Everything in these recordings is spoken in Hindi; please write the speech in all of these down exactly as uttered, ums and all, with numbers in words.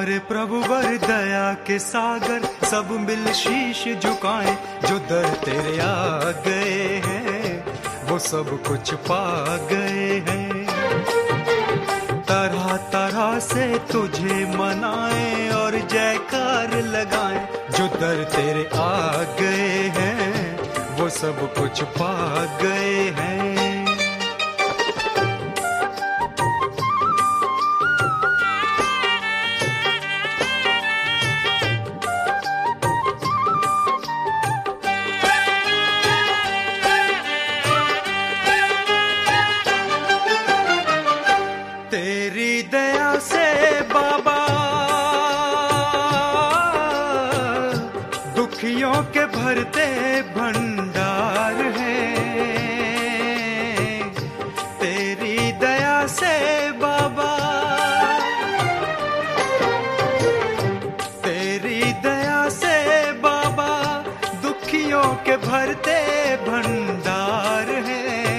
हमारे प्रभु वर दया के सागर, सब मिल शीश झुकाएं। जो दर तेरे आ गए हैं वो सब कुछ पा गए हैं। तरह तरह से तुझे मनाएं और जयकार लगाएं। जो दर तेरे आ गए हैं वो सब कुछ पा गए हैं। तेरी दया से बाबा दुखियों के भरते भंडार है। तेरी दया से बाबा, तेरी दया से बाबा दुखियों के भरते भंडार है।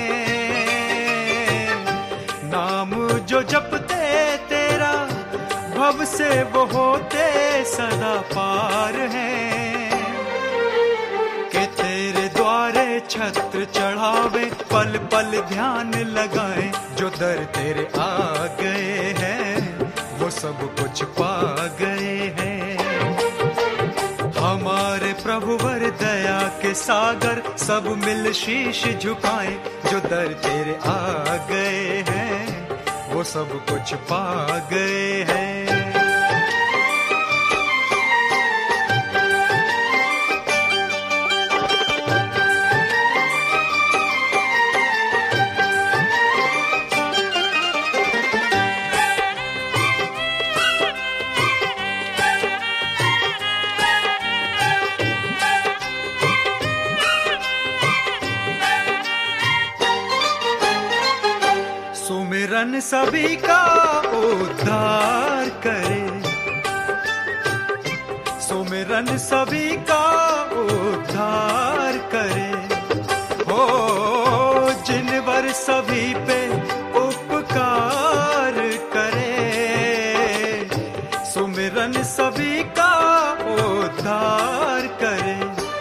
नाम जो जपते तेरा भव से वो होते सदा पार हैं। कि तेरे द्वारे छत्र चढ़ावे, पल पल ध्यान लगाए। जो दर तेरे आ गए हैं वो सब कुछ पा गए हैं। हमारे प्रभु वर दया के सागर, सब मिल शीश झुकाएं। जो दर तेरे आ गए हैं वो सब कुछ पा गए हैं। सुमिरन सभी का उद्धार करे, सुमिरन सभी का उद्धार करे। हो जिनवर सभी पे उपकार करे। सुमिरन सभी का उद्धार करे।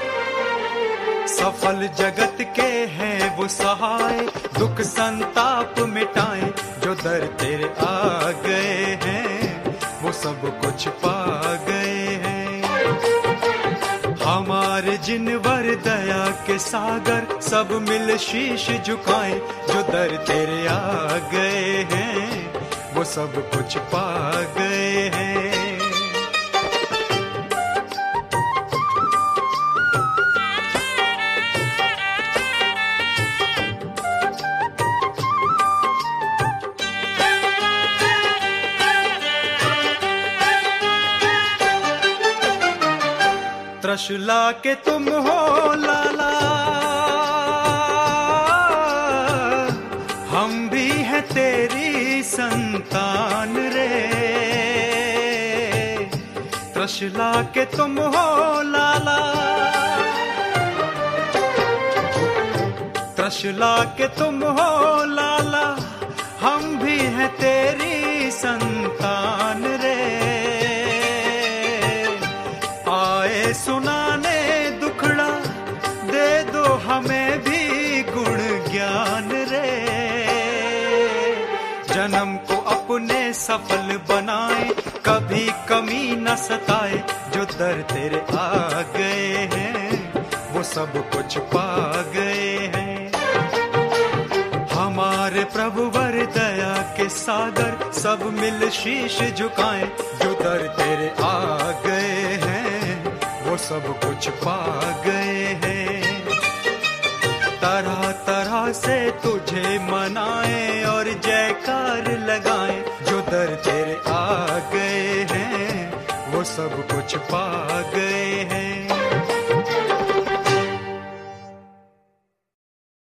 सफल जगत के हैं वो सहाय, दुख संताप मिटाएं। जो दर तेरे आ गए हैं वो सब कुछ पा गए हैं। हमारे जिनवर दया के सागर, सब मिल शीश झुकाएं। जो दर तेरे आ गए हैं वो सब कुछ पा गए हैं। त्रशला के तुम हो लाला, हम भी हैं तेरी संतान रे। त्रशला के तुम हो लाला, त्रशला के तुम हो लाला, हम भी हैं तेरी संतान रे। आए सुनाने दुखड़ा, दे दो हमें भी गुण ज्ञान रे। जन्म को अपने सफल बनाए, कभी कमी न सताए। जो दर तेरे आ गए हैं वो सब कुछ पा गए हैं। हमारे प्रभु वर दया के सागर, सब मिल शीश झुकाएं। जो दर तेरे आ गए हैं वो सब कुछ पा गए हैं। तरह तरह से तुझे मनाएं और जयकार लगाएं। जो दर तेरे आ गए हैं वो सब कुछ पा गए हैं।